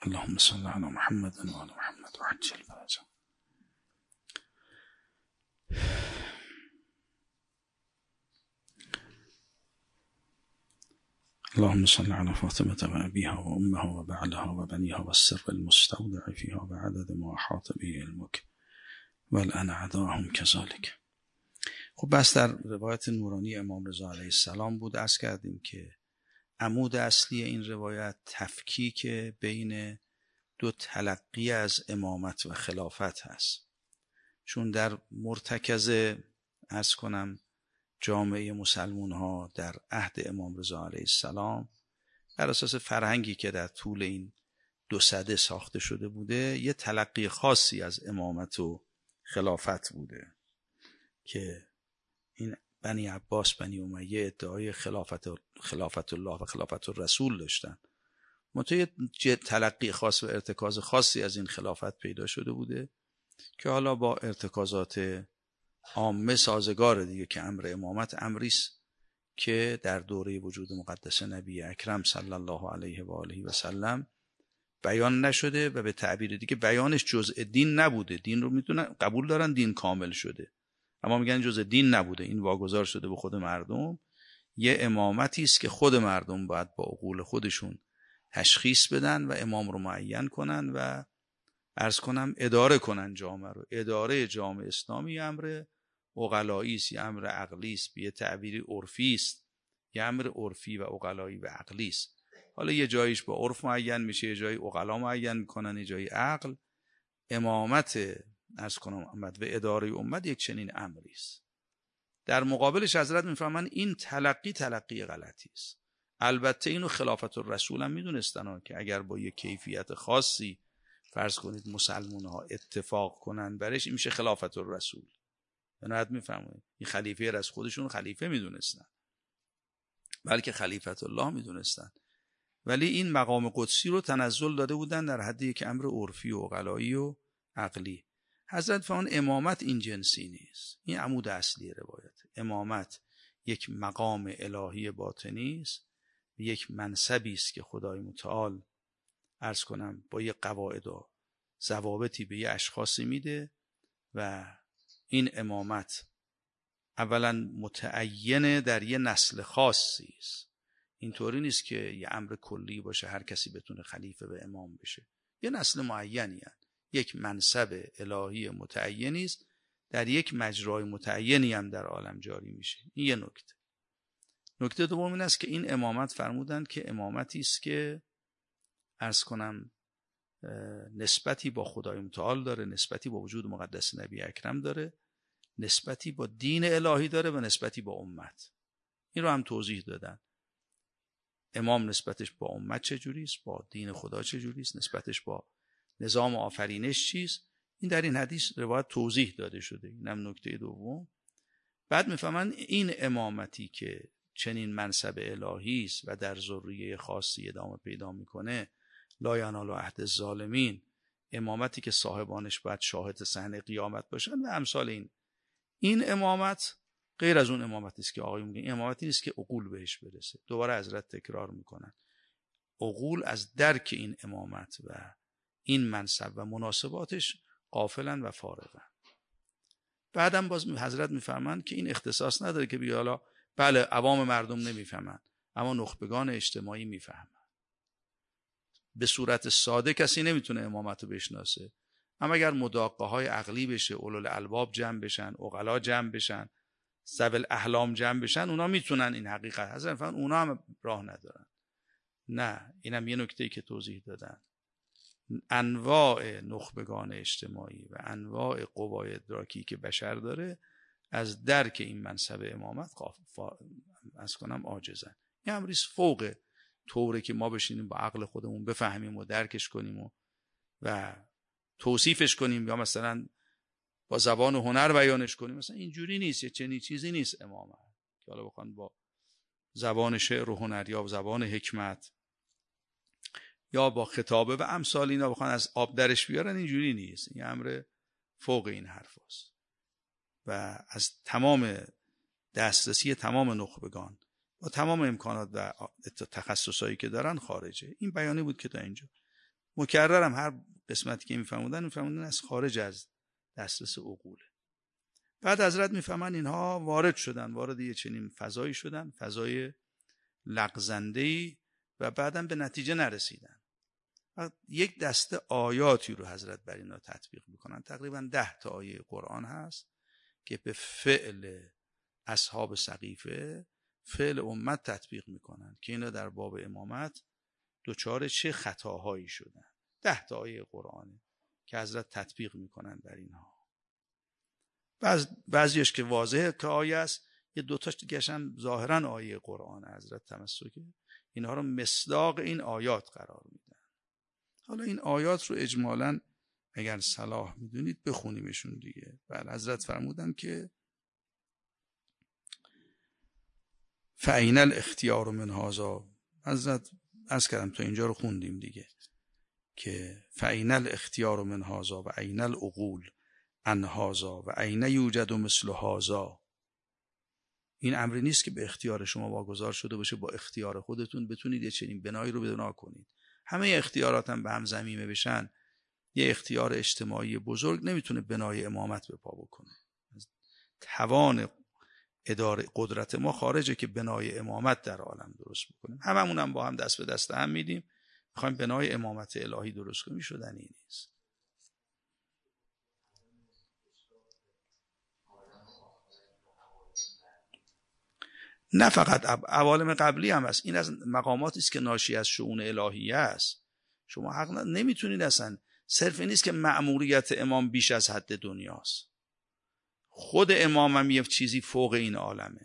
اللهم صل علی محمد و آل محمد و عجل فرجهم. اللهم صل على فاطمة و أبيها و أمها و بعلها و بنيها و السر المستودع فيها و عدد ما احاط به علمك و الآن أعداهم كذلك. خب بس در روایت نورانی امام رضا علیه السلام بود. عرض کردیم که عمود اصلی این روایت تفکیک بین دو تلقی از امامت و خلافت هست، چون در مرتکز عرض کنم جامعه مسلمون ها در عهد امام رضا علیه السلام بر اساس فرهنگی که در طول این 2 سده ساخته شده بوده یه تلقی خاصی از امامت و خلافت بوده که این بنی عباس بنی امیه ادعای خلافت الله و خلافت الرسول داشتن، منتها یه تلقی خاص و ارتکاز خاصی از این خلافت پیدا شده بوده که حالا با ارتکازات عامه سازگار دیگه که امر امامت امریست که در دوره وجود مقدس نبی اکرم صلی الله علیه و آله و سلم بیان نشده و به تعبیر دیگه بیانش جزء دین نبوده. دین رو میتونن قبول دارن دین کامل شده، اما میگن جزء دین نبوده، این واگذار شده به خود مردم. یه امامتی است که خود مردم باید با عقول خودشون تشخیص بدن و امام رو معین کنن و عرض کنم اداره کنن جامعه رو. اداره جامعه اسلامی امر عقلایی است، یه امر عقلی است، به تعبیری عرفی است، یه امر عرفی و عقلایی و عقلی است. حالا یه جاییش با عرف معین میشه، یه جایی عقلا معین میکنن، یه جایی عقل. امامت عرض کنم امت و اداره امت یک چنین امری است. در مقابلش حضرت میفرمایند این تلقی غلطی است. البته اینو خلافت الرسول هم میدونستن که اگر با یک کیفیت خاصی فرض کنید مسلمان ها اتفاق کنن برش این میشه خلافت الرسول. بنابراین میفهمید این خلیفه را از خودشون خلیفه میدونستن، بلکه خلیفت الله میدونستن، ولی این مقام قدسی رو تنزل داده بودن در حد یک امر عرفی و عقلایی و عقلی. حضرت فرمان امامت این جنسی نیست. این عمود اصلی روایت. امامت یک مقام الهی باطنی است، یک منصبی است که خدای متعال عرض کنم با یک قواعد و ضوابطی به یک اشخاصی میده و این امامت اولا متعین در یه نسل خاصی است. اینطوری نیست که یه امر کلی باشه هر کسی بتونه خلیفه و امام بشه. یه نسل معینی هست، یک منصب الهی متعینی است، در یک مجرای معینی هم در عالم جاری میشه. این یه نکته. نکته دوم این است که این امامت فرمودند که امامتی است که عرض کنم نسبتی با خدای متعال داره، نسبتی با وجود مقدس نبی اکرم داره، نسبتی با دین الهی داره و نسبتی با امت. این رو هم توضیح دادن. امام نسبتش با امت چجوری است، با دین خدا چجوری است، نسبتش با نظام آفرینش چیست. این در این حدیث روایت توضیح داده شده. اینم نکته دوم. بعد میفهمن این امامتی که چنین منصب الهی است و در ذریه خاصی ادامه پیدا میکنه، لا ینال عهد الظالمین، امامتی که صاحبانش باید شاهد صحنه قیامت باشن و امثال این امامت غیر از اون امامتی است که آقایون میگن. این امامتی نیست که عقول بهش برسه. دوباره حضرت تکرار میکنن عقول از درک این امامت و این منصب و مناسباتش غافلن و فارغن. بعدم باز حضرت میفهمن که این اختصاص نداره که بیا حالا بله عوام مردم نمیفهمن اما نخبگان اجتماعی میفهمن. به صورت ساده کسی نمیتونه امامت رو بشناسه، اما اگر مداقه های عقلی بشه، اولو الالباب جمع بشن، عقلا جمع بشن، ذوی الاحلام جمع بشن، اونا میتونن این حقیقت. حضرت فرمودن اونا هم راه ندارن. نه، اینم یه نکته‌ای که توضیح دادن. انواع نخبگان اجتماعی و انواع قوای ادراکی که بشر داره از درک این منصب امامت از کنم عاجزن. این امریست فوق طوره که ما بشینیم با عقل خودمون بفهمیم و درکش کنیم و توصیفش کنیم یا مثلا با زبان و هنر بیانش کنیم. مثلا اینجوری نیست، یه چنین چیزی نیست امامت که حالا بخوان با زبان شعر و هنر یا زبان حکمت یا با خطابه و امثال اینا بخوان از آب درش بیارن. اینجوری نیست. این امر فوق این حرف هست و از تمام دسترسی تمام نخبگان با تمام امکانات و تخصصایی که دارن خارجه. این بیانی بود که تا اینجا مکررم هر قسمتی که میفهموندن از خارج از دسترس عقوله. بعد حضرت میفهمن اینها وارد یه چنین فضایی شدن، فضای لغزنده‌ای، و بعدم به نتیجه نرسیدن. یک دسته آیاتی رو حضرت بر اینا تطبیق میکنن. تقریبا 10 تا آیه قرآن هست که به فعل اصحاب سقیفه، فعل امت تطبیق میکنن که اینا در باب امامت دچار چه خطاهایی شدن. 10 تا آیه قرآنه که حضرت تطبیق میکنن بر اینها. بعضیش که واضحه که آیه است، یه دوتاش دیگه هم ظاهرا آیه قرآن حضرت تمسکه اینها رو مصداق این آیات قرار میدن. حالا این آیات رو اجمالاً اگر صلاح میدونید بخونیمشون دیگه. بعد حضرت فرمودن که فَأَيْنَ الْاخْتِيَارُ مِنْ هَذَا، حضرت عرض کردم تا اینجا رو خوندیم دیگه، که فَأَيْنَ الْاخْتِيَارُ مِنْ هَذَا و أَيْنَ الْعُقُولُ عَنْ هَذَا و أَيْنَ یوجد مثل هَذَا. این امری نیست که به اختیار شما واگذار شده باشه با اختیار خودتون بتونید یه چنین بنایی رو بنا کنید. همه اختیارات هم به هم ضمیمه بشن، یه اختیار اجتماعی بزرگ نمیتونه بنای امامت به پا بکنه. توان اداره قدرت ما خارجه که بنای امامت در عالم درست بکنیم. هممون هم با هم دست به دست هم میدیم میخوایم بنای امامت الهی درست کنیم، شدنی نیست. نه فقط عوالم قبلی هم هست. این از مقاماتی است که ناشی از شؤون الهیه است. شما حق نمیتونید اصلا. صرف این نیست که مأموریت امام بیش از حد دنیاست. خود امام هم یه چیزی فوق این عالمه.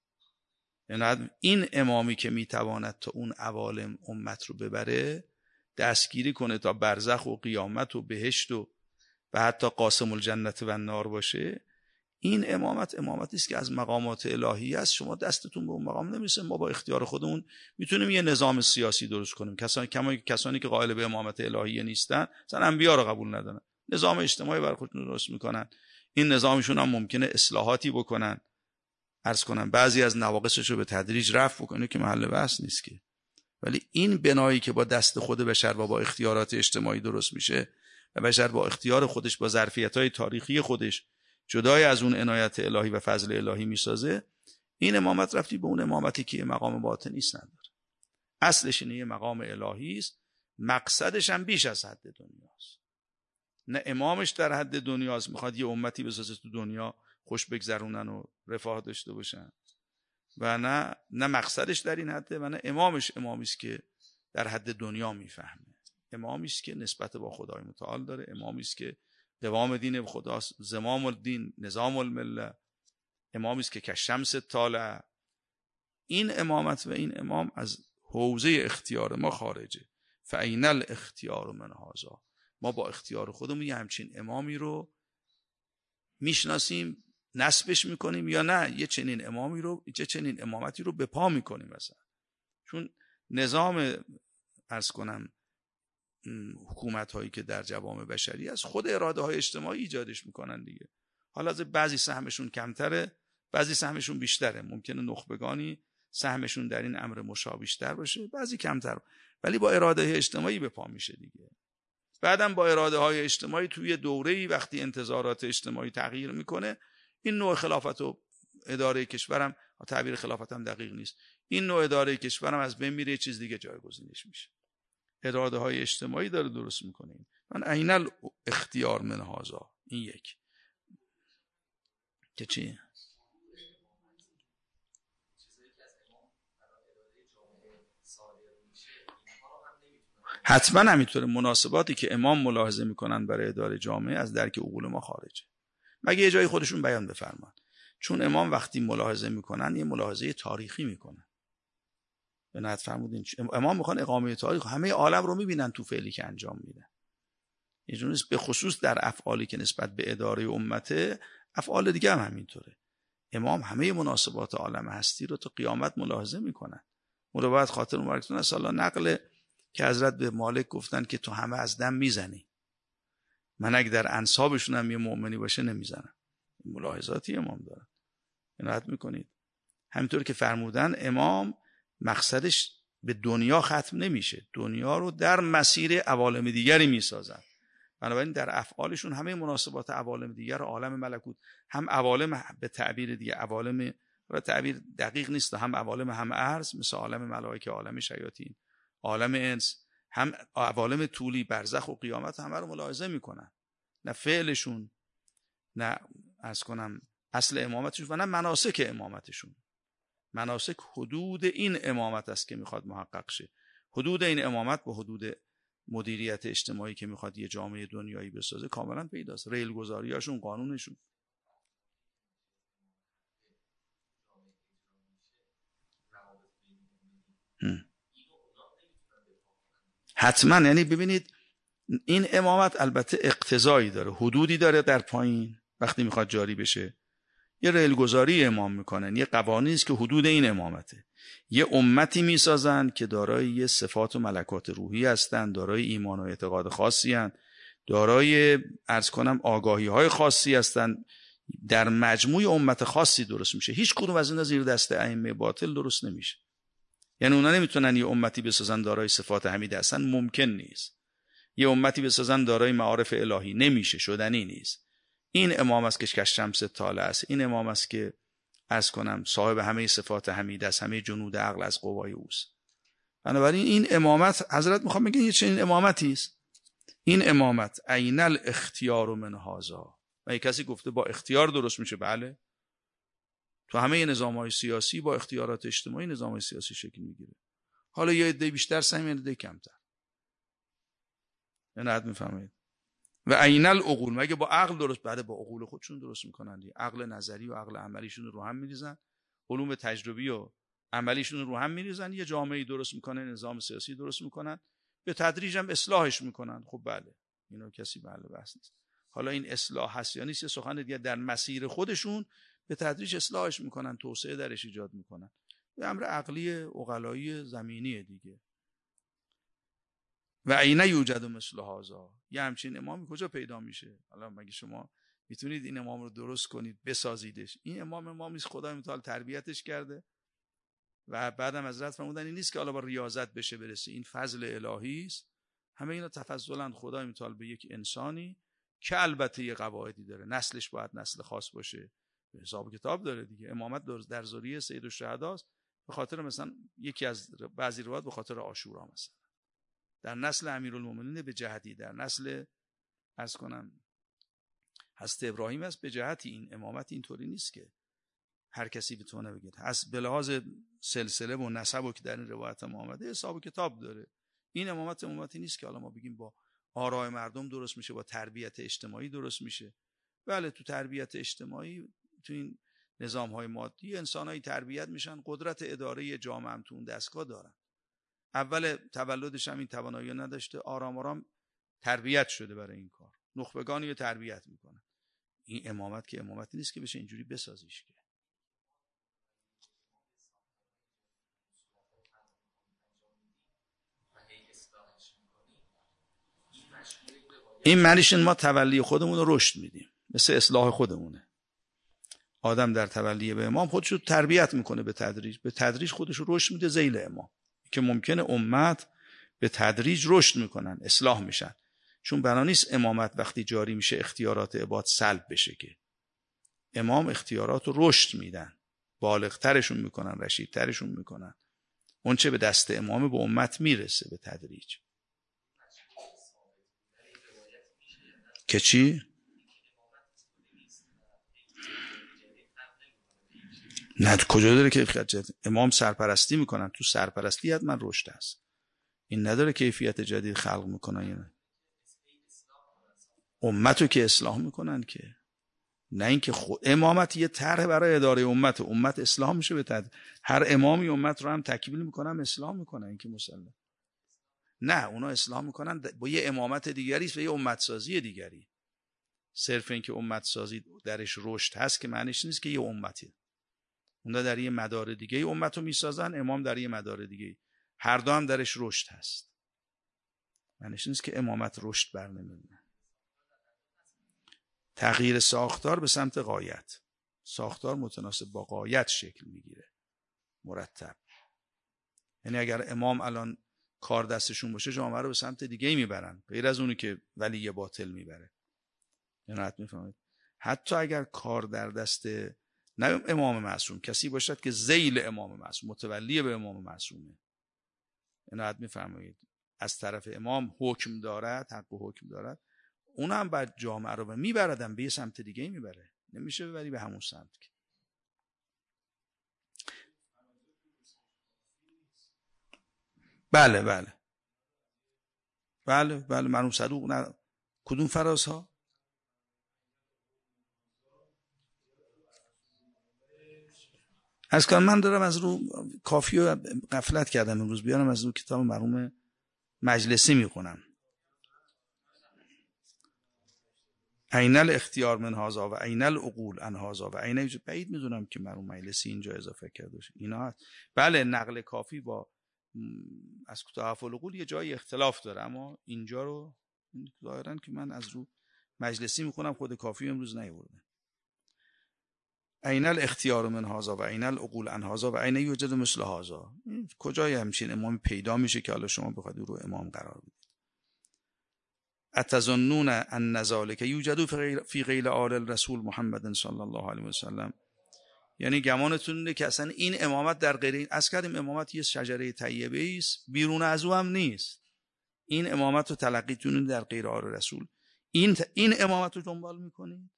یعنی این امامی که میتواند تا اون عوالم امت رو ببره، دستگیری کنه تا برزخ و قیامت و بهشت و حتی قاسم الجنت و النار باشه، این امامتی است که از مقامات الهی است. شما دستتون به اون مقام نمیرسه. ما با اختیار خودمون میتونیم یه نظام سیاسی درست کنیم. کسانی که قائل به امامت الهی نیستن، مثلا انبیا رو قبول ندارن، نظام اجتماعی برای خودشون درست میکنن. این نظامشون هم ممکنه اصلاحاتی بکنن، عرض کنن بعضی از نواقصش رو به تدریج رفع بکنه که محل بحث نیست که. ولی این بنایی که با دست خود بشر و با اختیارات اجتماعی درست میشه و بشر با اختیار خودش با ظرفیت‌های تاریخی خودش جدای از اون عنایت الهی و فضل الهی میسازه، این امامت رفتی به اون امامتی که مقام باطنی نیست نداره. اصلش اینه یه مقام الهی است، مقصدش هم بیش از حد دنیاست. نه امامش در حد دنیاست میخواد یه امتی بسازه تو دنیا خوش بگذرونن و رفاه داشته باشن، و نه مقصدش در این حده، و نه امامش امامی است که در حد دنیا میفهمه. امامی است که نسبت با خدای متعال داره، امامی است که قوام دین خداست، زمام الدین، نظام المله، امامی است که کشمس طالع. این امامت و این امام از حوزه اختیار ما خارجه. فَأَيْنَ الْاخْتِيَارُ مِنْ هَذَا. ما با اختیار خودمون یه همچین امامی رو میشناسیم، نسبش میکنیم، یا نه یه چنین امامی رو، یه چنین امامتی رو به پا میکنیم مثلا. چون نظام عرض کنم حکومت هایی که در جوامع بشری هست خود اراده های اجتماعی ایجادش میکنن دیگه. حالا از بعضی سهمشون کمتره، بعضی سهمشون بیشتره. ممکنه نخبگانی سهمشون در این امر مشابه بیشتر باشه، بعضی کمتر، ولی با اراده اجتماعی به پا میشه دیگه. بعدم با اراده های اجتماعی توی دوره‌ای وقتی انتظارات اجتماعی تغییر میکنه، این نوع خلافت و اداره کشورم، تعبیر خلافت هم دقیق نیست، این نوع اداره کشورم از بین میره، چیز دیگه جایگزینش میشه. اراده های اجتماعی داره درست میکنه. من عین الاختیار من هذا. این یک که چی؟ حتما همینطوره. مناسباتی که امام ملاحظه میکنن برای اداره جامعه از درک عقول ما خارجه، مگه یه جایی خودشون بیان بفرمان. چون امام وقتی ملاحظه میکنن یه ملاحظه تاریخی میکنن. به نهایت فرمودین امام میخوان اقامه تاریخ، همه عالم رو میبینن تو فعلی که انجام میدن. یه جونیست به خصوص در افعالی که نسبت به اداره امته، افعال دیگه هم همینطوره. امام همه مناسبات عالم هستی رو تا قیامت ملاحظه میکنن. مروت خاطر مبارکتون از الله نقل که حضرت به مالک گفتن که تو همه از دم میزنی، من اگه در انصابشون هم یه مؤمنی باشه نمیزنم. ملاحظاتی امام دارن، عنایت میکنید. همینطور که فرمودن امام مقصدش به دنیا ختم نمیشه، دنیا رو در مسیر عوالم دیگری میسازن. بنابراین در افعالشون همه مناسبات عوالم دیگر، عالم ملکوت، هم عوالم به تعبیر دیگه عوالم را تعبیر دقیق نیست، هم عوالم هم ارض مثل عالم ملائکه، عالم شیاطین، عالم انس، هم عوالم طولی برزخ و قیامت، همه رو ملاحظه میکنن، نه فعلشون، نه عرض کنم اصل امامتشون و نه مناسک امامتشون. مناسک حدود این امامت است که میخواد محقق شه. حدود این امامت با حدود مدیریت اجتماعی که میخواد یه جامعه دنیایی بسازه کاملا پیداست. ریل گذاریاشون، قانونشون. حتما. یعنی ببینید این امامت البته اقتضایی داره، حدودی داره در پایین وقتی میخواد جاری بشه. یه ریل گذاری امام میکنن، یه قوانینی است که حدود این امامته. یه امتی میسازن که دارای یه صفات و ملکات روحی هستن، دارای ایمان و اعتقاد خاصی هستن، دارای عرض کنم آگاهی های خاصی هستن. در مجموع امت خاصی درست میشه. هیچ کدوم از اینا زیر دست ائمه باطل درست نمیشه. یعنی اونا نمیتونن یه امتی بسازن دارای صفات حمیده هستن، ممکن نیست. یه امتی بسازن دارای معارف الهی، نمیشه، شدنی نیست. این امام است که کشمس طالع است، این امام است که عرض کنم صاحب همه صفات حمیده است، همه جنود عقل از قوای اوست. بنابراین این امامت حضرت میخوام بگن یه چنین امامتی است. این امامت عین الاختیار من هذا. و کسی گفته با اختیار درست میشه؟ بله. تو همه نظام‌های سیاسی با اختیارات اجتماعی نظام‌های سیاسی شکل میگیره. حالا یه عده بیشتر سهم، یه عده کمتر. نه حد میفهمید. و عین العقول، مگه با عقل درست؟ بعد با عقول خودشون درست میکنن دیگه. عقل نظری و عقل عملیشون رو هم میریزن، علوم تجربی و عملیشون رو هم میریزن، یه جامعه درست میکنن، نظام سیاسی درست میکنن، به تدریج هم اصلاحش میکنن. خب بله، اینو کسی بله بحث نیست. حالا این اصلاح هست یا نیست یه سخن دیگه. در مسیر خودشون به تدریج اصلاحش میکنن، توسعه درش ایجاد میکنن. یه امر عقلی عقلایی زمینیه دیگه. و عین یوجد مثل هذا. یه همچین امامی کجا پیدا میشه؟ حالا مگه شما میتونید این امام رو درست کنید، بسازیدش؟ این امامی است خدای متعال تربیتش کرده و بعدم حضرت فرمودن این نیست که حالا با ریاضت بشه برسه، این فضل الهی است. همه اینا تفضلا خدای متعال به یک انسانی که البته یه قواعدی داره، نسلش باید نسل خاص باشه، به حساب کتاب داره دیگه. امامت در ذریه سید الشهدا است، به خاطر مثلا یکی از بعضی روایات به خاطر عاشورا، مثلا در نسل امیرالمومنین به جهتی، در نسل عرض کنم حضرت ابراهیم است به جهتی. این امامت اینطوری نیست که هر کسی بتونه بگه. از به لحاظ سلسله و نسب و که در این روایت هم آمده حساب کتاب داره. این امامتی نیست که حالا ما بگیم با آراء مردم درست میشه، با تربیت اجتماعی درست میشه. بله، تو تربیت اجتماعی، تو این نظام‌های مادی انسان‌های تربیت میشن، قدرت اداره جامعه هم تو اون دستگاه دارن. اول تولدش هم این توانایی نداشته، آرام آرام تربیت شده برای این کار، نخبگانی رو تربیت میکنه. این امامت که امامتی نیست که بشه اینجوری بسازیش. که این معنیش ما تولی خودمون رو رشد میدیم، مثل اصلاح خودمونه. آدم در تولی به امام خودش رو تربیت میکنه، به تدریج خودش رو رشد میده ذیل امام، که ممکنه امت به تدریج رشد میکنن، اصلاح میشن. چون بنا نیست امامت وقتی جاری میشه اختیارات عباد سلب بشه، که امام اختیارات رو رشد میدن، بالغترشون میکنن، رشیدترشون میکنن. اون چه به دست امام به امت میرسه به تدریج. که چی؟ نه کجا داره کیفیت جدید؟ امام سرپرستی میکنن، تو سرپرستی حتما رشد هست. این نداره کیفیت جدید خلق میکنن. یعنی امتو که اصلاح میکنن، که نه اینکه امامت یه طرح برای اداره امت اصلاح میشه به تدریج. هر امامی امت رو هم تکمیل میکنن، اصلاح میکنن. این که مسلم نه، اونا اصلاح میکنن با یه امامت دیگری و یه امت سازی دیگری. صرف این که امت سازی درش رشد هست که معنیش نیست که یه امتی. اونا در یه مدار دیگه امت رو میسازن، امام در یه مدار دیگه. هر دو هم درش رشد هست. معنیش نیست که امامت رشد برنمی‌داره. تغییر ساختار به سمت غایت، ساختار متناسب با غایت شکل میگیره، مرتب. یعنی اگر امام الان کار دستشون باشه جامعه رو به سمت دیگه میبرن، غیر از اونی که ولی باطل میبره. یعنی حتما میفهمید حتی اگر کار در دست نه امام معصوم، کسی باشد که ذیل امام معصوم، متولی به امام معصومه، یعنی حتما میفهمید از طرف امام حکم دارد، حق و حکم دارد، اون هم بعد جامعه رو میبردن به یه سمت دیگه میبره، نمیشه ببری به همون سمت. بله بله بله بله مرحوم صدوق نه. کدوم فرازها؟ از کار من دارم از رو کافی و غفلت کردم امروز، بیارم از رو کتاب مرحوم مجلسی میخونم. عین الاختیار من هذا و عین العقول عن هذا و عین، بعید میدونم که مرحوم مجلسی اینجا اضافه کرده باشه اینا هست. بله نقل کافی با از تحف العقول یه جای اختلاف داره، اما اینجا رو ظاهرا که من از رو مجلسی میخونم، خود کافی امروز نیورده. عین الاختیار من هذا و عین العقول عن هذا و عین یوجد مثل هذا. کجای همچین امام پیدا میشه که حالا شما بخواید رو امام قرار بدید؟ اتظنون ان ذلک یوجد فی غیر آل الرسول محمد صلی الله علیه و سلم، یعنی گمانتون اینه که اصلا این امامت در غیر این، از کردیم امامت یه شجره طیبه است، بیرون از او هم نیست. این امامت رو تلقیتون در غیر آل رسول، این امامت رو دنبال میکنید.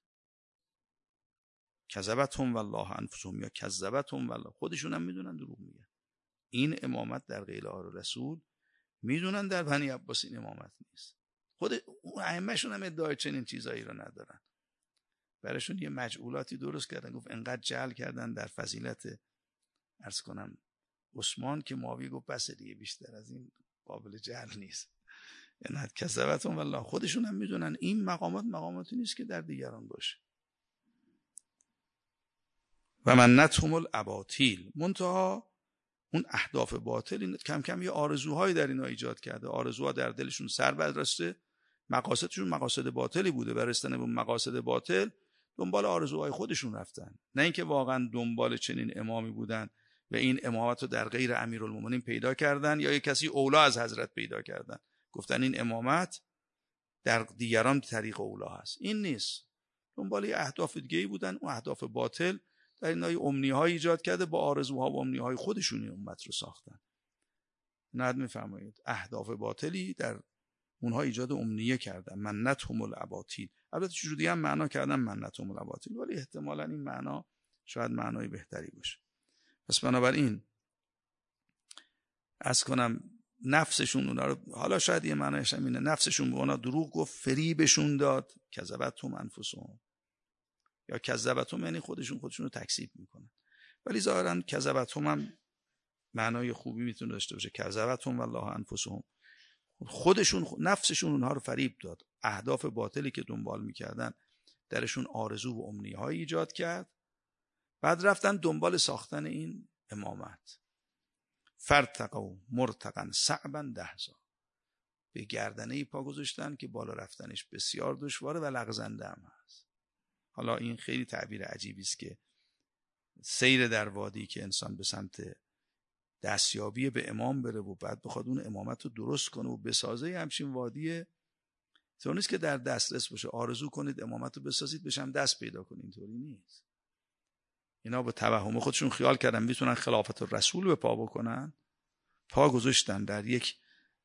کذبتهم والله انفسهم، یا کذبتهم والله، خودشون هم میدونن دروغ میگن. این امامت در غیر آل رسول، میدونن در بنی عباس این امامت نیست. خود ائمه‌شون هم ادعای چنین چیزایی رو ندارن. براشون یه مجعولاتی درست کردن، گفت انقدر جعل کردن در فضیلت عرض کنم عثمان که معاویه گفت بس دیگه، بیشتر از این قابل جعل نیست. یعنی کذبتهم والله، خودشون هم میدونن این مقاماتی نیست که در دیگران باشه. و منتهم الاباطیل، منتها اون اهداف باطل این کم کم یه آرزوهایی در اینا ایجاد کرده، آرزوها در دلشون سر بررسته، مقاصدشون مقاصد باطلی بوده، برستن به مقاصد باطل دنبال آرزوهای خودشون رفتن، نه اینکه واقعا دنبال چنین امامی بودن و این امامت رو در غیر امیرالمومنین پیدا کردن یا یک کسی اولا از حضرت پیدا کردن، گفتن این امامت در دیگران طریق اولا هست. این نیست، دنبال اهداف دیگه‌ای بودن. اون اهداف باطل در این امنی‌های ایجاد کرده، با آرزوها و امنی‌های خودشون این امت رو ساختن. نه میفرمایید اهداف باطلی در اونها ایجاد امنیه کردن، منتهم الاباطیل. البته چجوری هم معنا کردن منتهم الاباطیل، ولی احتمالاً این معنا شاید معنای بهتری باشه. پس بنابراین از کنم نفسشون اونا رو، حالا شاید یه معنایش هم اینه، نفسشون به اونا دروغ گفت، فریبشون داد، کذبتهم انفسهم، یا کذبتهم یعنی خودشون رو تکذیب میکنن، ولی ظاهرا کذبتهم هم معنای خوبی میتونه داشته باشه. کذبتهم والله انفسهم، خودشون نفسشون اونها رو فریب داد، اهداف باطلی که دنبال میکردن درشون آرزو و امنیه‌های ایجاد کرد، بعد رفتن دنبال ساختن این امامت. فرتقوا مرتقا صعبا دهزا، به گردنه پا گذاشتن که بالا رفتنش بسیار دشواره و لغزنده هم هست. حالا این خیلی تعبیر عجیبی است که سیر در وادی که انسان به سمت دستیابی به امام بره و بعد بخواد اون امامت رو درست کنه و بسازه، همچین وادیه طور نیست که در دسترس باشه. آرزو کنید امامت رو بسازید بشم دست پیدا کنید، اینطوری نیست. اینا با توهم خودشون خیال کردن میتونن خلافت الرسول به پا بکنن، پا گذاشتن در یک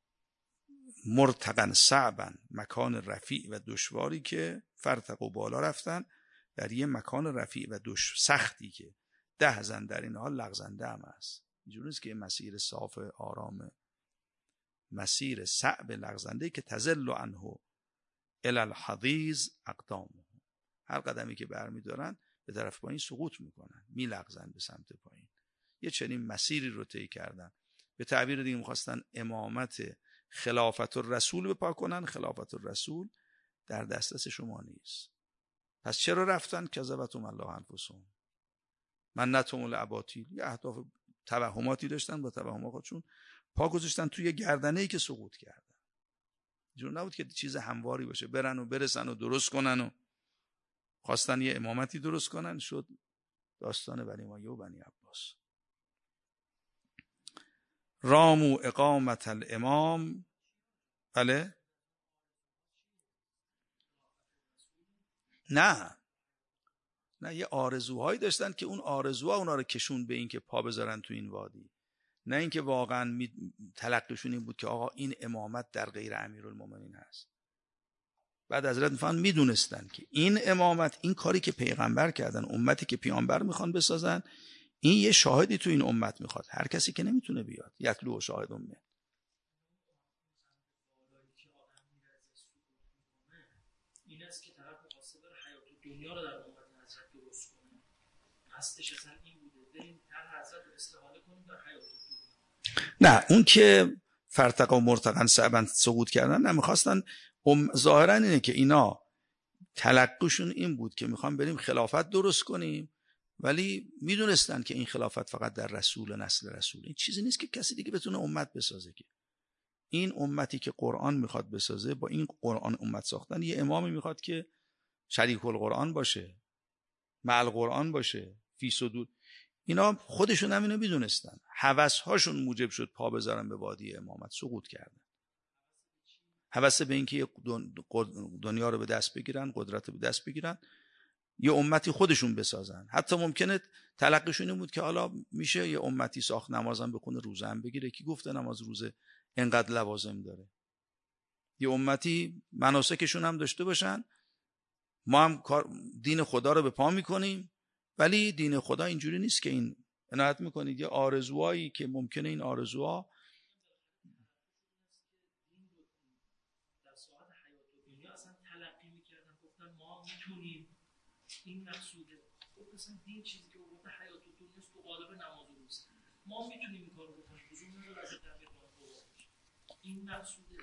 مرتقن صعبن، مکان رفیع و دشواری که فرتق و بالا رفتن در یک مکان رفیع و سختی که دهزن در این حال لغزنده هم هست. اینجوری نیست که مسیر صاف آرام، مسیر صعب لغزنده که تزل عنه الی الحضیض اقدامه، هر قدمی که برمیدارن به طرف پایین سقوط میکنن، میلغزن به سمت پایین. یه چنین مسیری رو طی کردن. به تعبیر دیگه میخواستن امامت خلافت الرسول بپا کنن، خلافت الرسول در دسترس شما نیست. پس چرا رفتن؟ کذبتهم الله انفسهم، منتهم الاباطیل، یه اهداف توهماتی داشتن، با توهم خودشون پا گذاشتن توی گردنه‌ای که سقوط کردن. جور نبود که چیز همواری باشه، برن و برسن و درست کنن و خواستن یه امامتی درست کنن، شد داستان بنی امیه و بنی عباس. رامو اقامت الامام. بله نه یه آرزوهایی داشتن که اون آرزوها اونا رو کشون به این که پا بذارن تو این وادی، نه اینکه واقعا تلقیشون این بود که آقا این امامت در غیر امیرالمومنین هست. بعد حضرت میفهمن میدونستن که این امامت، این کاری که پیغمبر کردن، امتی که پیامبر میخوان بسازن، این یه شاهدی تو این امت میخواد، هر کسی که نمیتونه بیاد. یتلو شاهد امه. این است که طرف مقاصد داره حیات دنیا رو در امت حضرت درست کنه، قصدش اصلا این بوده بریم طرح حضرت رو استحاله کنیم در حیات دنیا. نه اون که فرتقا و مرتقا صعبا سقوط کردن نمیخواستن. ظاهرا اینه که اینا تلقیشون این بود که میخوام بریم خلافت درست کنیم، ولی میدونستن که این خلافت فقط در رسول و نسل رسول، این چیزی نیست که کسی دیگه بتونه امت بسازه. که این امتی که قرآن میخواد بسازه، با این قرآن امت ساختن، یه امامی میخواد که شریک القرآن باشه، مع القرآن باشه، فی صدور. اینا خودشون هم اینو میدونستن، هوس هاشون موجب شد پا بذارن به وادی امامت، سقوط کردن. هوس به اینکه دنیا رو به دست بگیرن، قدرت رو به دست بگیرن، یه امتی خودشون بسازن. حتی ممکنه تلقیشون این بود که حالا میشه یه امتی ساخت، نمازم بخونه، روزه هم بگیره. کی گفته نماز روزه انقدر لوازم داره؟ یه امتی مناسکشون هم داشته باشن، ما هم دین خدا رو به پا میکنیم، ولی دین خدا اینجوری نیست که این عنایت میکنید یه آرزوهایی که ممکنه این آرزوها در ساعت حیات دنیا اصلا تلقی میکردن، گفتن ما میتونیم، این مقصوده. خب اصلا دین چیزی که گفته حیات دنیا است تو قالب نماز و روزه، ما میتونیم این کارو بکنیم، لزوم نداره از تبلیغ کنیم. این مقصوده.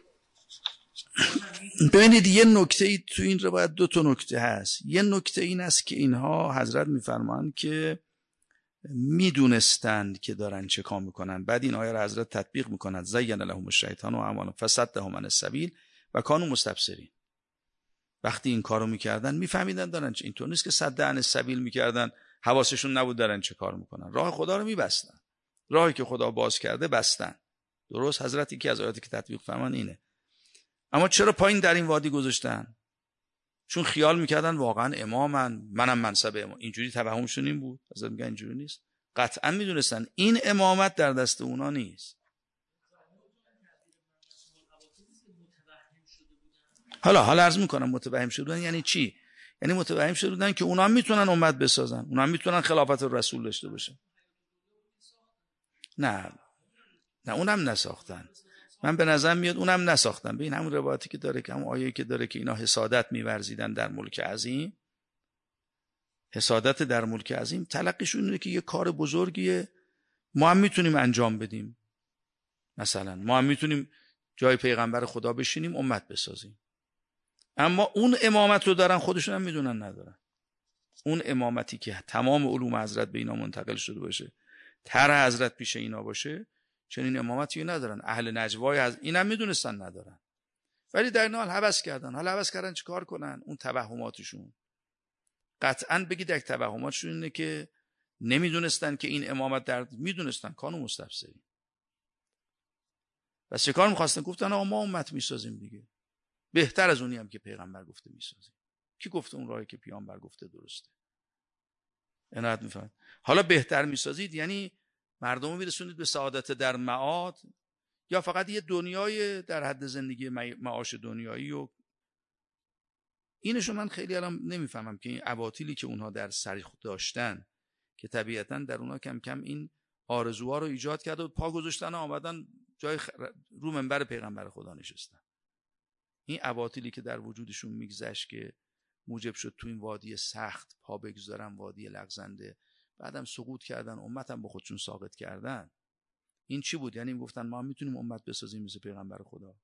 ببینید یه نکته تو این روایت، دو تا نکته هست. یه نکته این است که اینها حضرت میفرمایند که میدونستند که دارن چه کار میکنن. بعد این آیه رو حضرت تطبیق میکنند: زین لهم الشیطان و اعمالهم فصدهم عن السبیل و کانوا مستبصرین. وقتی این کارو میکردن میفهمیدن دارن اینطور نیست که صد عن السبیل میکردن حواسشون نبود دارن چه کار میکنن. راه خدا رو میبستن، راهی که خدا باز کرده بستن. درست حضرتی که از آیاتی که تطبیق فرمان اینه. اما چرا پایین در این وادی گذاشتن؟ چون خیال میکردن واقعا امامن، منم منصب امام. اینجوری توهمشون این بود. حضرت میگن اینجوری نیست. قطعا میدونستن این امامت در دست اونا نیست. حالا عرض میکنم متوهم شده بودن یعنی چی؟ یعنی متوهم شده بودن که اونا هم میتونن امت بسازن، اونا هم میتونن خلافت رسول داشته باشن. نه اونم نساختن. من به نظر میاد اونم نساختن. به این همون روایتی که داره، که همون آیه‌ای که داره که اینا حسادت می‌ورزیدن در ملک عظیم، حسادت در ملک عظیم، تلقیشون اینه که یه کار بزرگیه، ما هم میتونیم انجام بدیم. مثلا ما هم میتونیم جای پیغمبر خدا بشینیم، امت بسازیم. اما اون امامت رو دارن، خودشون هم میدونن ندارن. اون امامتی که تمام علوم حضرت به اینا منتقل شده باشه، طرح حضرت پیش اینا باشه، چنین امامتی ندارن. اهل نجوای از اینم میدونستن ندارن، ولی در این حال هوس کردن. حالا هوس کردن چیکار کنن؟ اون توهماتشون، قطعاً بگید یک توهماتشون اینه که نمیدونستن که این امامت در، میدونستن، کانوا مستبصرین. و چه کار می‌خواستن؟ گفتن آقا ما امت میسازیم دیگه، بهتر از اونی هم که پیغمبر گفته میسازیم. کی گفته اون راهی که پیامبر گفته درسته؟ عنایت می‌فرمایید. حالا بهتر میسازید یعنی مردم رو میرسونید به سعادت در معاد، یا فقط یه دنیای در حد زندگی معاش دنیایی؟ و اینشو من خیلی الان نمیفهمم که این اباطیلی که اونها در سر داشتن، که طبیعتا در اونها کم کم این آرزوها رو ایجاد کرده و پا گذاشتن و آمدن جای رو منبر پیغمبر خدا نشستن. این اباطیلی که در وجودشون میگذشت که موجب شد تو این وادی سخت پا بگذارن، وادی لغزنده، بعدم سقوط کردن، امتم با خودشون ساقط کردن. این چی بود؟ یعنی گفتن ما هم میتونیم امت بسازیم مثل پیغمبر خدا.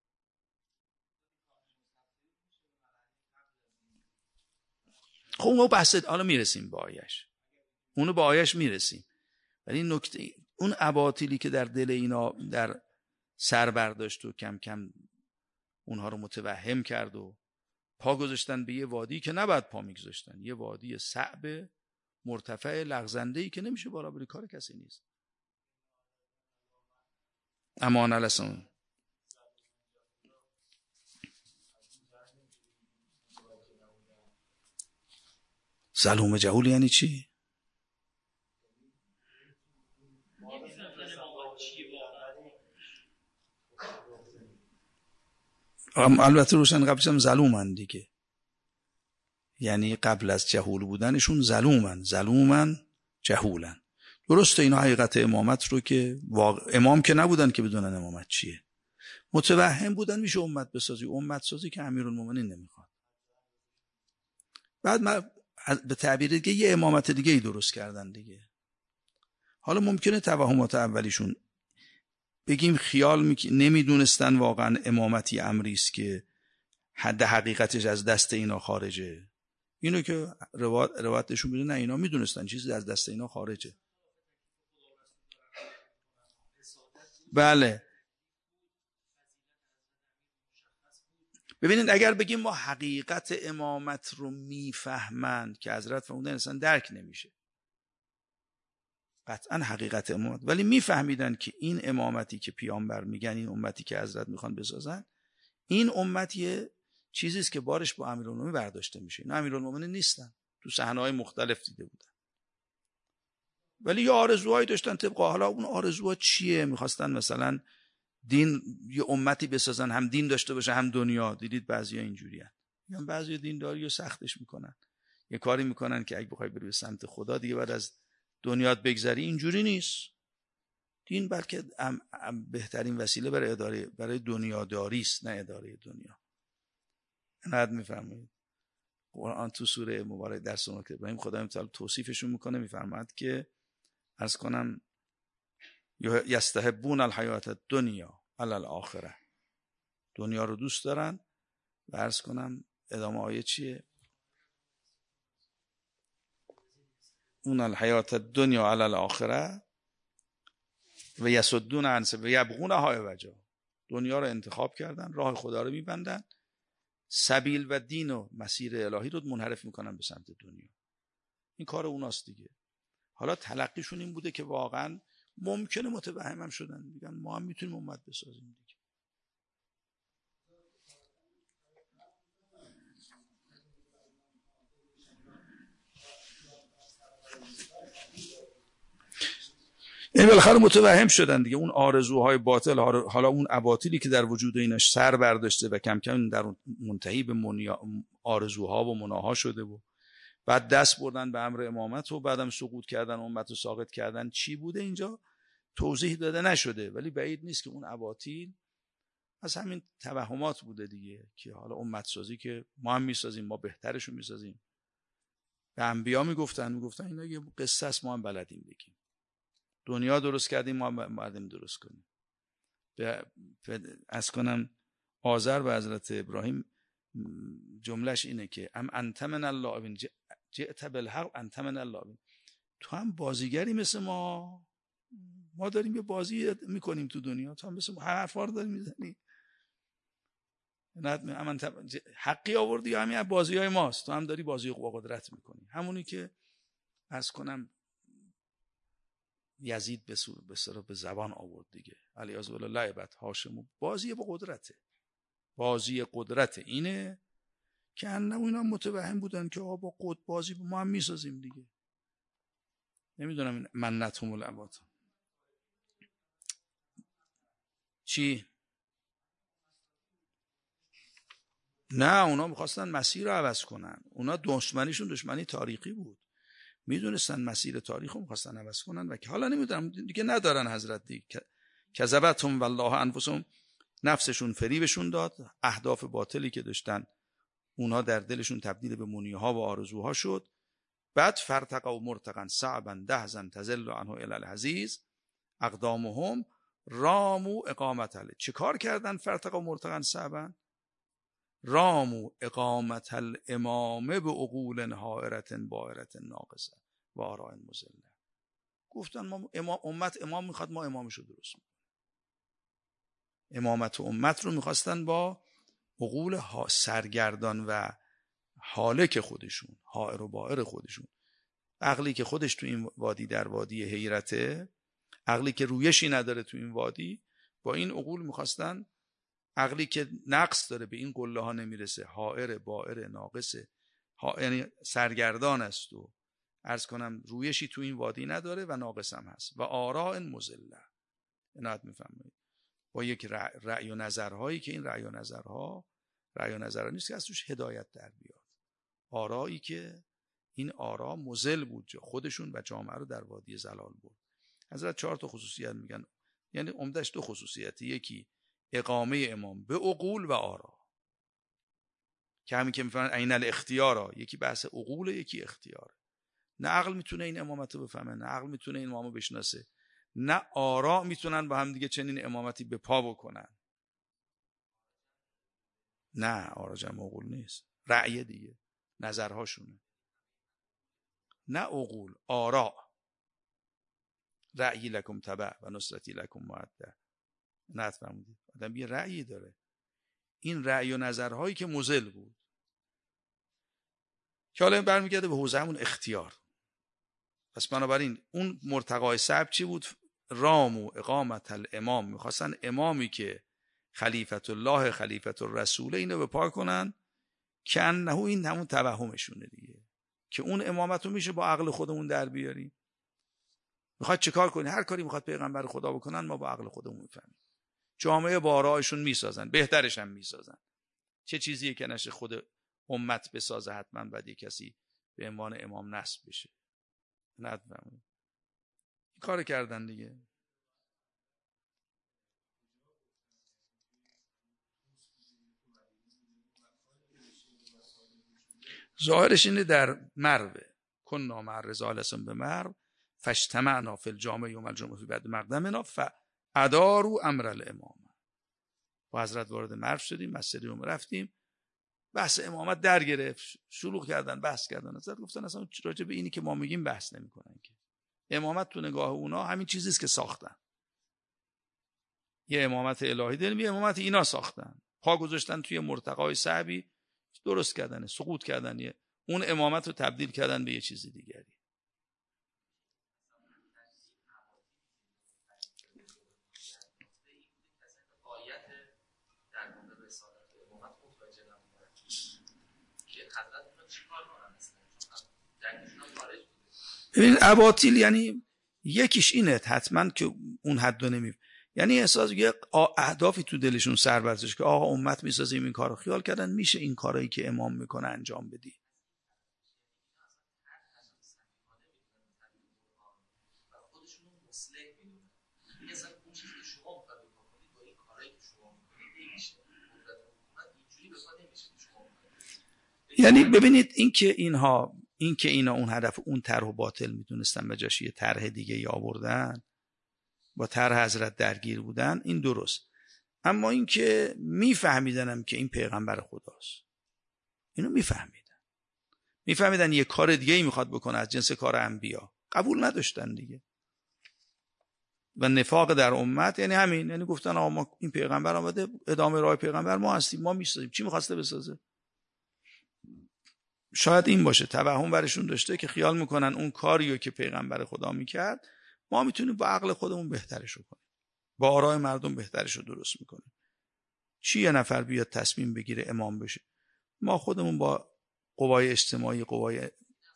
خب اونو بحث حالا میرسیم به آیش، اونو با آیش میرسیم. ولی نکته اون اباطیلی که در دل اینا در سر برداشت و کم کم اونها رو متوهم کرد و پا گذاشتن به یه وادی که نباید پا میگذاشتن، یه وادی صعب مرتفع لغزنده‌ای که نمیشه بالا بری، کار کسی نیست. امان الاسلام. ظلوم جهول یعنی چی؟ البته روشن قبلش هم ظلومن دیگه، یعنی قبل از جهول بودنشون ظلومن جهولن. درسته اینا حقیقت امامت رو که امام که نبودن که بدونن امامت چیه، متوهم بودن میشه امت بسازی، امت سازی که امیرالمومنین نمیخواد. بعد به تعبیر دیگه یه امامت دیگه ای درست کردن دیگه. حالا ممکنه توهمات اولیشون بگیم خیال نمیدونستن واقعا امامتی امری است که حد حقیقتش از دست اینا خارجه. اینو که روایتشون میگه نه اینا میدونستن چیزی از دست اینا خارجه. بله ببینید اگر بگیم ما حقیقت امامت رو میفهمند که حضرت فرمودن اصلا درک نمیشه قطعا حقیقت امامت، ولی میفهمیدن که این امامتی که پیامبر میگن، این امتی که حضرت میخوان بسازن، این امتی چیزی است که بارش با امیرالمومنین برداشته میشه. اینا امیرالمومنین نیستن، تو صحنه‌های مختلف دیده بودن، ولی یه آرزوهایی داشتن طبق. حالا اون آرزوها چیه؟ میخواستن مثلا دین یه امتی بسازن هم دین داشته باشه هم دنیا. دیدید بعضیا اینجوریان، میگن بعضی دینداری رو سختش میکنن، یه کاری میکنن که اگه بخوای بری به سمت خدا دیگه بعد از دنیات بگذری. اینجوری نیست دین، بلکه بهترین وسیله برای دنیاداری است، نه اداره دنیا. اینقدر میفرمایید قرآن تو سوره مبارک در سوره ابراهیم خدا تعالی توصیفشون میکنه، میفرماید که عرض کنم یستحبون الحیات الدنیا علی الاخره، دنیا رو دوست دارن. و عرض کنم ادامه آیه چیه؟ اون الحیات الدنیا علی الاخره و یصدون عن سبیل و یبغونها عوجا، دنیا رو انتخاب کردن، راه خدا رو میبندن، سبیل و دین و مسیر الهی رو منحرف میکنن به سمت دنیا. این کار اوناست دیگه. حالا تلقیشون این بوده که واقعا ممکنه متوهم هم شدن، میگن ما هم میتونیم امت بسازیم دیگه. این بالاخره متوهم شدن دیگه. اون آرزوهای باطل، حالا اون اباطیلی که در وجود ایناش سر برداشته و کم کم در منتهی به آرزوها و مناها شده و بعد دست بردن به امر امامت و بعدم سقوط کردن، امت رو ساقط کردن. چی بوده اینجا توضیح داده نشده، ولی بعید نیست که اون اباطیل از همین توهمات بوده دیگه، که حالا امت سازی که ما هم میسازیم، ما بهترشو میسازیم. به انبیا میگفتن اینا یه قصه است، ما هم بلدیم بگیم. دنیا درست کردیم، ما هم بلدیم درست کنیم. از کنم آذر به حضرت ابراهیم جملهش اینه که ام انت من اللاعبین جئت بالحق انت من اللاعبین، تو هم بازیگری مثل ما داریم یه بازی میکنیم تو دنیا، تو هم مثل ما حرفا رو داری میزنی، حقی آوردی یا همین بازی های ماست، تو هم داری بازی با قدرت میکنی. همونی که از کنم یزید به زبان آورد دیگه، علیاذ بالله لعبت هاشم، بازی با قدرته، بازی قدرت اینه که انه اینا متوهم بودن که با قد بازی ما هم میسازیم دیگه. نمیدونم منتهم الابات چی؟ نه اونا میخواستن مسیر رو عوض کنن، اونا دشمنیشون دشمنی تاریخی بود، میدونستن مسیر تاریخ رو میخواستن عوض کنن و که حالا نمیدونم دیگه ندارن حضرت دیگه. کذبتهم والله انفسهم، نفسشون فریبشون داد، اهداف باطلی که داشتن اونها در دلشون تبدیل به منیها و آرزوها شد. بعد فرتقوا مرتقا صعبا دهزا تزل عنه الی الحزیز اقدامهم رامو اقامت علی. چه کار کردن؟ فرتقوا مرتقا صعبا رامو اقامت الامامه به عقول حائرت بائرت ناقصه و آراء مزله. گفتن ما امام میخواد، ما امامشو درست میکنیم. امامت و امت رو میخواستن با عقول سرگردان و حالک خودشون، حائر و بائر خودشون، عقلی که خودش تو این وادی در وادی حیرته، عقلی که رویشی نداره تو این وادی، با این عقول میخواستن عقلی که نقص داره، به این قله ها نمیرسه، حائر بائر ناقصه، یعنی سرگردان است و عرض کنم رویشی تو این وادی نداره و ناقص هم هست و آراء مضله. عنایت میفرمایید با یک رأی و نظرهایی که این رأی و نظرها نیست که از توش هدایت در بیاد، آرایی که این آرا مضل بود، خودشون و جامعه رو در وادی ضلال برد. حضرت 4 تا خصوصیت میگن، یعنی عمدش 2 خصوصیت، یکی اقامه امام به عقول و آرا که همین که میفهمن عین الاختیارا، یکی بحث عقول یکی اختیار. نه عقل میتونه این امامت رو بفهمه، نه عقل میتونه این امامو بشناسه، نه آرا میتونن با هم دیگه چنین امامتی به پا بکنن. نه آرا جمع عقول نیست، رأی دیگه، نظرهاشونه. نه عقول، آرا. رأیی لکم تبع و نصرتی لکم مودع. نه فرمودید آدم یه رأیی داره، این رأی و نظرهایی که مضل بود که حالا برمیگرده به حوزه همون اختیار. پس بنابراین اون مرتقای صعب چی بود؟ رام و اقامت الامام، میخواستن امامی که خلیفت الله خلیفت الرسول اینو به پا کنن که انه این همون توهمشونه دیگه، که اون امامت رو میشه با عقل خودمون در بیاریم. میخواد چه کار کنی؟ هر کاری میخواد پیغمبر خدا بکنن ما با عقل خودمون میفهمیم. جامعه با آرایشون میسازن، بهترش هم میسازن. چه چیزیه که نشه خود امت بسازه حتما بعد یک کسی به عنوان امام نصب بشه. ندونم این کار کردن دیگه. ظاهرش اینه در مروه کنا مع رضالسون به مرو فاجتمعنا فی الجامع یوم الجمعه فی بعد مقدمنا فاداروا امر الامام. با حضرت وارد مرو شدیم، مسجد رو رفتیم، بحث امامت در گرفت، شروع کردن بحث کردن. حضرت گفتن اصلا راجع به اینی که ما میگیم بحث نمیکنن، که امامت تو نگاه اونا همین چیزی است که ساختن. یه امامت الهی داریم، یه امامت اینا ساختن، پا گذاشتن توی مرتقای صعبی، درست کردن، سقوط کردن، اون امامت رو تبدیل کردن به یه چیز دیگری. ببین اباطیل یعنی یکیش اینه حتما که اون حد رو نمی، یعنی احساس یه اهدافی تو دلشون سر برزش که آقا امت میسازیم این کارو، خیال کردن میشه این کارایی که امام میکنه انجام بدی. یعنی ببینید این که اینا اون هدف اون طرح و باطل میدونستن به جاش یه طرح دیگه ای آوردن، با طرح حضرت درگیر بودن، این درست. اما این که میفهمیدنم که این پیغمبر خداست، اینو میفهمیدن یه کار دیگه ای میخواد بکنه از جنس کار انبیا، قبول نداشتن دیگه. و نفاق در امت یعنی همین، یعنی گفتن آقا ما این پیغمبر آمده، ادامه راه پیغمبر ما هستیم، ما میسازیم. چی میخواسته بسازه؟ شاید این باشه توهم برشون داشته که خیال میکنن اون کاریو که پیغمبر خدا میکرد ما میتونیم با عقل خودمون بهترش رو کنیم، با آراء مردم بهترش رو درست میکنیم. چی یه نفر بیاد تصمیم بگیره امام بشه؟ ما خودمون با قوای اجتماعی، قوای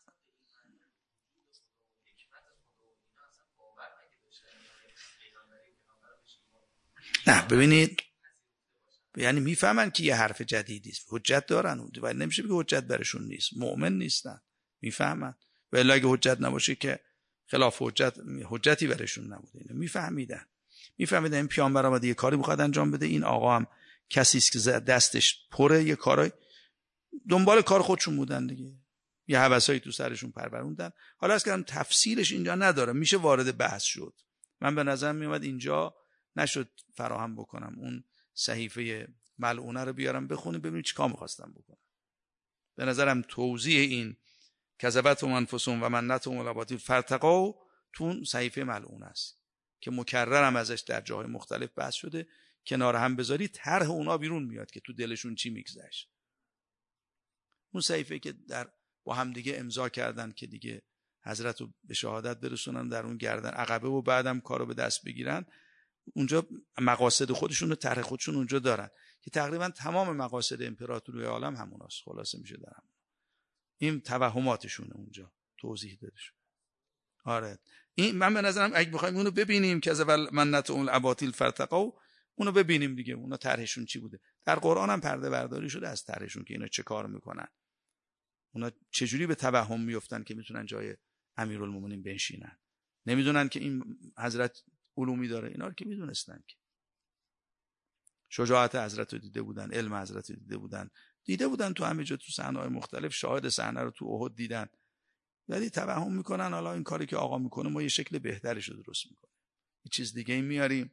نه ببینید، یعنی میفهمن که یه حرف جدیدی است، حجت دارن، ولی نمیشه بگه حجت برشون نیست، مؤمن نیستن، میفهمن. ولی اگه حجت نباشه که خلاف حجتی برشون نبوده. اینو میفهمیدن این پیامبر اومده یه کاری میخواد انجام بده، این آقا هم کسی است که دستش پره، یه کارای دنبال کار خودشون بودن دیگه، یه هوسایی تو سرشون پروروندن. حالا از کردم تفصیلش اینجا نداره، میشه وارد بحث شد. من به نظر میاد اینجا نشد فراهم بکنم اون صحیفه ملعونه رو بیارم بخونیم ببینید چیکار می‌خواستم بکنم. به نظرم توضیح این کذبت انفسهم و منتهم الاباطیل فرتقوا تو اون صحیفه ملعونه است که مکررم ازش در جاهای مختلف بحث شده. کنار هم بذاری طرح اونا بیرون میاد که تو دلشون چی میگذشت. اون صحیفه که با هم دیگه امضا کردن که دیگه حضرت رو به شهادت برسونن در اون گردن عقبه و بعدم کارو به دست بگیرن، اونجا مقاصد خودشون و طرح خودشون اونجا دارن که تقریبا تمام مقاصد امپراتوری عالم هموناست. خلاصه میشه دارم این توهماتشونه اونجا توضیح داده شد. آره این من به نظرم اگه بخوایم اونو ببینیم که از اول منت اون الاباطیل فرتقوا، اونو ببینیم دیگه اونا طرحشون چی بوده. در قرآن هم پرده برداری شده از طرحشون که اینا چه کار میکنن، اونا چجوری به توهم میافتن که میتونن جای امیرالمومنین بنشینن. نمیدونن که این حضرت علومی داره، اینا رو که میدونستن که شجاعت حضرت رو دیده بودن، علم حضرت رو دیده بودن تو همه جا، تو صحنه‌های مختلف شاهد صحنه رو تو احد دیدن، ولی توهم میکنن حالا این کاری که آقا میکنه ما یه شکل بهترش رو درست میکنیم، یه چیز دیگه این میاریم.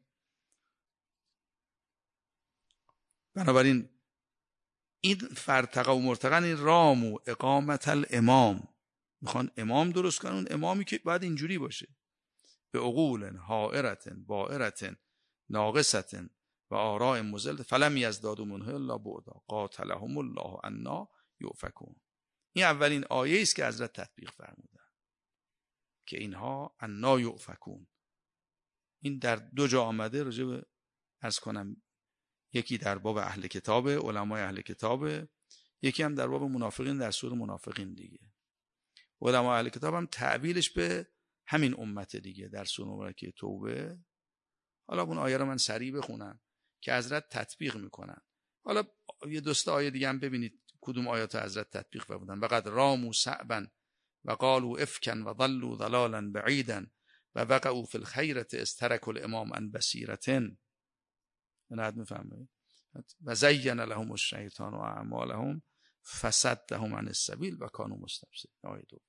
بنابراین این فرتقه و مرتقه این رام و اقامت الامام، میخوان امام درست کنن، اون امامی که باید اینجوری باشه به عقول حائرت بائرت ناقصت و آراء مزل فلم یزدادوا منه الا بعدا قاتلهم الله عنا یؤفکون. این اولین آیه است که حضرت تطبیق فرمودن که اینها عنا یؤفکون. این در دو جا آمده، راجع به عرض کنم یکی در باب اهل کتاب، علمای اهل کتاب، یکی هم در باب منافقین در سوره منافقین دیگه. علمای اهل کتاب هم تعبیرش به همین امت دیگه در سوره مبارکه توبه. حالا اون آیه رو من سریع بخونم که حضرت تطبیق میکنن. حالا یه دوست آیه دیگه هم ببینید کدوم آیات حضرت تطبیق فرمودن. وقد راموا صعبا و قالوا افکا و ضلوا ضلالا بعیدا و وقعوا فی الخیرة استرکوا الامام عن بصیرة. نه میفهمید و زین لهم الشیطان و اعمالهم فصدهم عن السبیل و کانوا مستبصرین. آیه دوم.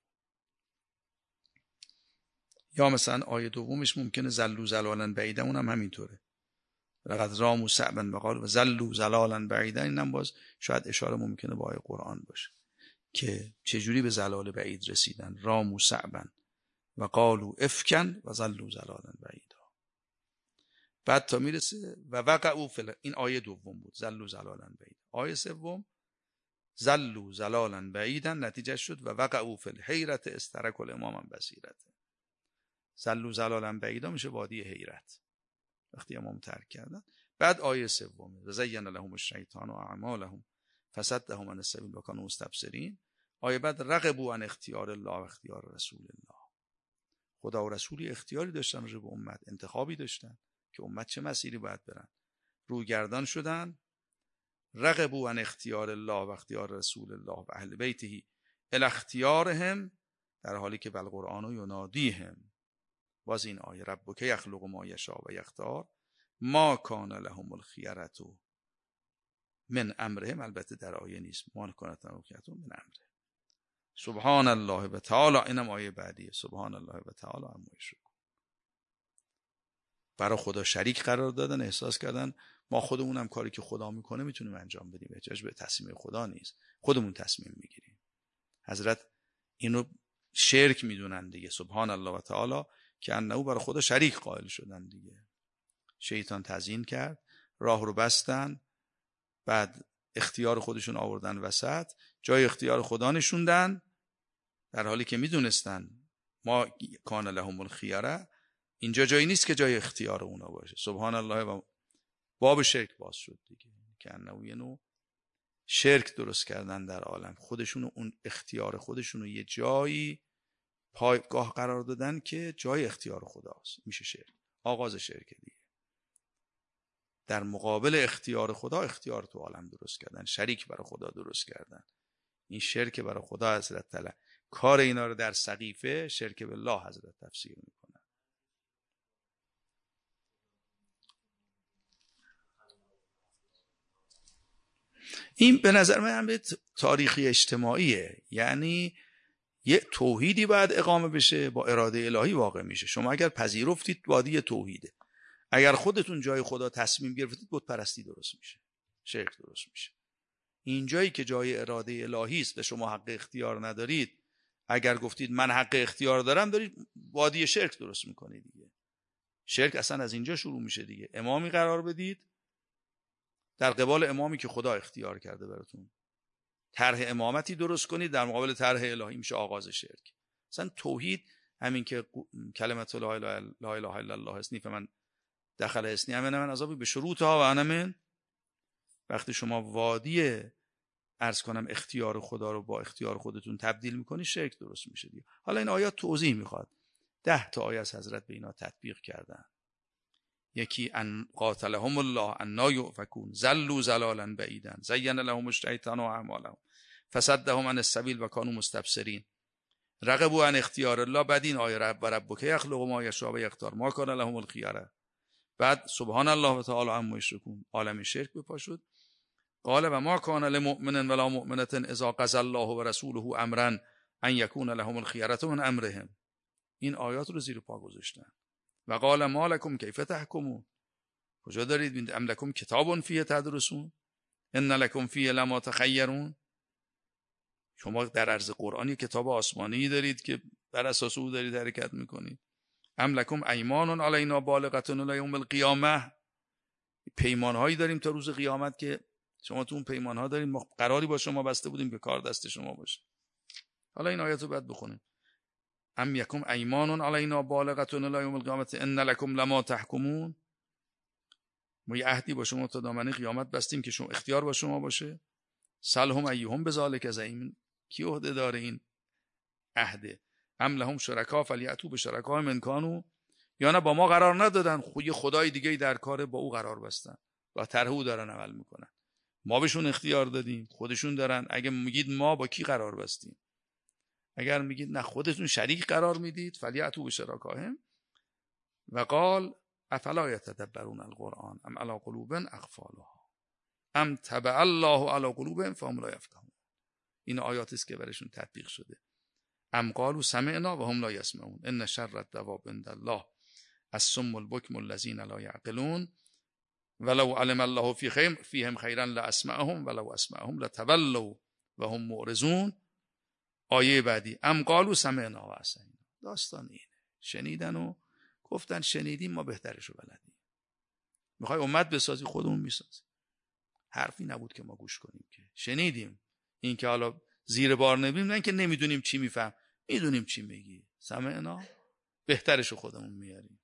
یا مثلا آیه دومش ممکنه زلوا ضلالا بعیدا، اونم همینطوره. لقد راموا صعبا و قالوا زلوا ضلالا بعیدا. اینم باز شاید اشاره ممکنه به آیه قرآن باشه که چجوری به ضلال بعید رسیدن. راموا صعبا و قالوا افکا و زلوا ضلالا بعیدا. بعد تا میرسه و وقعوا این آیه دوم بود، زلوا ضلالا بعیدا. آیه سوم زلوا ضلالا بعیدا نتیجه شد و وقعوا فی الحیرة استرکوا الامام عن بصیرة. زلوا ضلالا بعیدا میشه وادی حیرت وقتی امام ترک کردن. بعد آیه سوم و زین لهم الشیطان و اعمالهم فصدهم عن السبیل و کانوا مستبصرین. آیه بعد رغبوا عن اختیار الله و اختیار رسول الله. خدا و رسولی اختیاری داشتن رو به امت، انتخابی داشتن که امت چه مسیری باید برن، رویگردان شدن. رغبوا عن اختیار الله و اختیار رسول الله و اهل بیته الی اختیارهم، در حالی که بالقرآن ینادیهم. باز این آیه ربک یخلق ما یشاء و یختار ما کان لهم الخیرة من امرهم. البته در آیه نیست ما کانت لهم الخیرة من امره. سبحان الله و تعالی. اینم آیه بعدیه. سبحان الله و تعالی عما یشرکون. برای خدا شریک قرار دادن، احساس کردن ما خودمونم کاری که خدا میکنه میتونیم انجام بدیم، احتیاج به تصمیم خدا نیست، خودمون تصمیم میگیریم. حضرت اینو شرک میدونن دیگه. سبحان الله و تعالی که انه برای خدا شریک قائل شدن دیگه. شیطان تزیین کرد، راه رو بستن، بعد اختیار خودشون آوردن وسط، جای اختیار خدا نشوندن، در حالی که میدونستن ما کان لهم الخیرة. اینجا جایی نیست که جای اختیار اونا باشه. سبحان الله. و باب شرک باز شد دیگه که انه یه نوع شرک درست کردن در عالم. خودشونو اون اختیار خودشونو یه جایی پایگاه قرار دادن که جای اختیار خداست. میشه شرک، آغاز شرک دیگه. در مقابل اختیار خدا اختیار تو عالم درست کردن، شریک برای خدا درست کردن. این شرک برای خدا حضرت تعالی کار اینا رو در سقیفه شرک بالله حضرت تفسیر میکنن. این به نظر من هم تاریخی اجتماعیه، یعنی یه توحیدی باید اقامه بشه با اراده الهی واقع میشه. شما اگر پذیرفتید وادی توحیده، اگر خودتون جای خدا تصمیم گرفتید بت پرستی درست میشه، شرک درست میشه. این جایی که جای اراده الهی است و شما حق اختیار ندارید، اگر گفتید من حق اختیار دارم، دارید وادی شرک درست میکنید دیگه. شرک اصلا از اینجا شروع میشه دیگه. امامی قرار بدید در قبال امامی که خدا اختیار کرده براتون، طرح امامتی درست کنید در مقابل طرح الهی، میشه آغاز شرک. مثلا توحید همین که کلمت لا اله الا الله اسنیف من دخل اسنی امن من عذابی به شروط ها و انا من. وقتی شما وادی عرض کنم اختیار خدا رو با اختیار خودتون تبدیل میکنی شرک درست میشه دیگه. حالا این آیات توضیح میخواد. 10 تا آیه از حضرت به اینا تطبیق کردن. یکی ان قاتلهم الله انا یؤفکون ضلوا ضلالا بعیدا زین لهم الشیطان اعمالهم فصدهم عن السبیل و کانوا مستبصرین رغبوا عن اختیار الله. بعد این آیه ربک یخلق ما یشاء و یختار ما کان لهم الخیره. بعد سبحان الله و تعالی عما یشرکون، عالم شرک بپا شد. قال و ما کان لمؤمن ولا مؤمنة اذا قضى الله و رسوله امرا ان یکون لهم الخیره من امرهم. این آیات رو زیر پا گذاشتن. و قال ما لکم کیف تحکمون، کجا دارید ام لکم کتاب فیه تدرسون ان لکم فیه لما تخیرون. شما در عرض قرآن کتاب آسمانی دارید که بر اساس او دارید حرکت میکنید. ام لکم ایمان علینا بالغة الی یوم القیامه. پیمان هایی داریم تا روز قیامت که شما تو اون پیمان ها دارید ما قراری با شما بسته بودیم که کار دست شما باشه. حالا این آیات رو بعد بخونیم. ام یکم ایمان علینا بالغة الی یوم القیامه ان لکم لما تحکمون. ما یه عهدی با شما تا دامنه قیامت بستیم که شما اختیار با شما باشه. سلهم ایهم بذالک زعیم. کی عهده داره این عهده؟ ام لهم شرکا فلیأتوا بشرکائهم ان کانوا. یا نه با ما قرار ندادن، یه خدای دیگه در کار با او قرار بستن و طرح او دارن عمل میکنن. ما بهشون اختیار دادیم، خودشون دارن. اگه میگید ما با کی قرار بستیم، اگر میگید نه خودتون شریک قرار میدید فلیأتوا بشرکائهم. و قال افلا یتدبرون القرآن ام علی قلوب اقفالها ام طبع الله علی قلوبهم فهم لا یفقهون. این آیاتی است که برشون تطبیق شده. ام قالوا سمعنا و هم لا یسمعون ان شر الدواب عند الله الصم البکم الذین لا یعقلون ولو علم الله فیهم خیرا لاسمعهم ولو اسمعهم لتولوا و هم معرضون. آیه بعدی ام قالوا سمعنا و عصینا. داستان اینه، شنیدن و گفتن شنیدیم ما بهترشو بلدیم. میخوای امت بسازی خودمون میسازی. حرفی نبود که ما گوش کنیم که شنیدیم. این که حالا زیر بار نبیم، نه که نمیدونیم چی میفهم، میدونیم چی میگی. سمعنا بهترشو خودمون میاریم.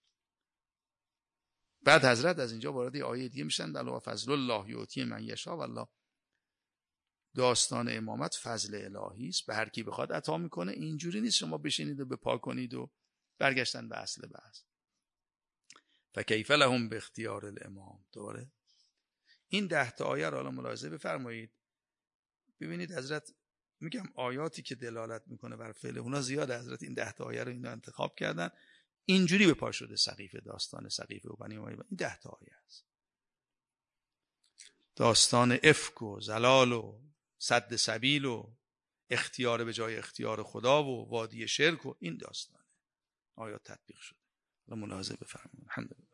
بعد حضرت از اینجا وارد آیه دیگه میشن دلوا فضل الله یؤتی من یشاء والله. داستان امامت فضل الهی است، به هر کی بخواد عطا میکنه. اینجوری نیست شما بشینید و بپا کنید و برگشتن به اصل بحث. فکیف لهم به اختیار الامام. دوره این 10 تا آیه رو حالا ملاحظه بفرمایید. ببینید حضرت میگم آیاتی که دلالت میکنه بر فعل اونا زیاد. حضرت این 10 تا آیه رو اینا انتخاب کردن، اینجوری به پا شده سقیفه، داستان سقیفه و بنی امیه. این 10 تا آیه است. داستان افک و زلال و سد سبیل و اختیار به جای اختیار خدا و وادی شرک و این داستانه آیات تطبیق شده. حالا ملاحظه بفرمایید. الحمدلله.